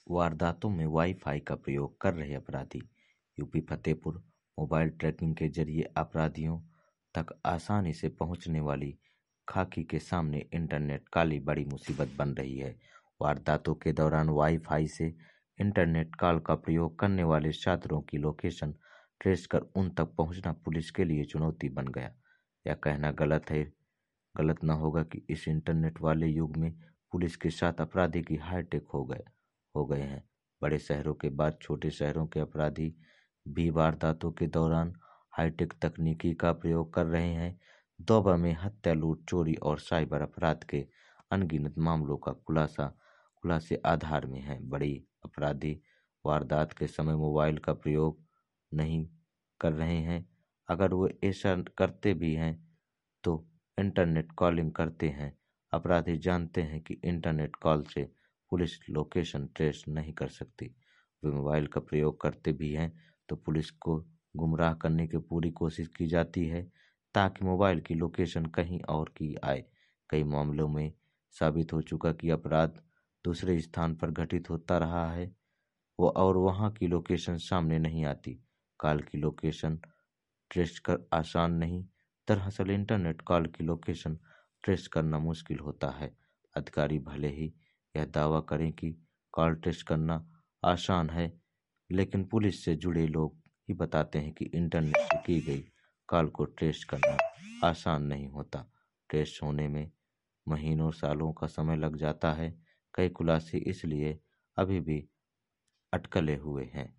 वारदातों में वाई-फाई का प्रयोग कर रहे अपराधी। यूपी फतेहपुर मोबाइल ट्रैकिंग के जरिए अपराधियों तक आसानी से पहुंचने वाली खाकी के सामने इंटरनेट काली बड़ी मुसीबत बन रही है। वारदातों के दौरान वाई-फाई से इंटरनेट कॉल का प्रयोग करने वाले छात्रों की लोकेशन ट्रेस कर उन तक पहुंचना पुलिस के लिए चुनौती बन गया। यह कहना गलत न होगा कि इस इंटरनेट वाले युग में पुलिस के साथ अपराधी की हाईटेक हो गए हैं। बड़े शहरों के बाद छोटे शहरों के अपराधी भी वारदातों के दौरान हाईटेक तकनीकी का प्रयोग कर रहे हैं। दोबा में हत्या, लूट, चोरी और साइबर अपराध के अनगिनत मामलों का खुलासे आधार में है। बड़ी अपराधी वारदात के समय मोबाइल का प्रयोग नहीं कर रहे हैं। अगर वो ऐसा करते भी हैं तो इंटरनेट कॉलिंग करते हैं। अपराधी जानते हैं कि इंटरनेट कॉल से पुलिस लोकेशन ट्रेस नहीं कर सकती। वे मोबाइल का प्रयोग करते भी हैं तो पुलिस को गुमराह करने की पूरी कोशिश की जाती है ताकि मोबाइल की लोकेशन कहीं और की आए। कई मामलों में साबित हो चुका कि अपराध दूसरे स्थान पर घटित होता रहा है और वहां की लोकेशन सामने नहीं आती। कॉल की लोकेशन ट्रेस कर आसान नहीं, दरअसल इंटरनेट कॉल की लोकेशन ट्रेस करना मुश्किल होता है। अधिकारी भले ही यह दावा करें कि कॉल ट्रेस करना आसान है, लेकिन पुलिस से जुड़े लोग ही बताते हैं कि इंटरनेट से की गई कॉल को ट्रेस करना आसान नहीं होता। ट्रेस होने में महीनों सालों का समय लग जाता है। कई खुलासे इसलिए अभी भी अटकले हुए हैं।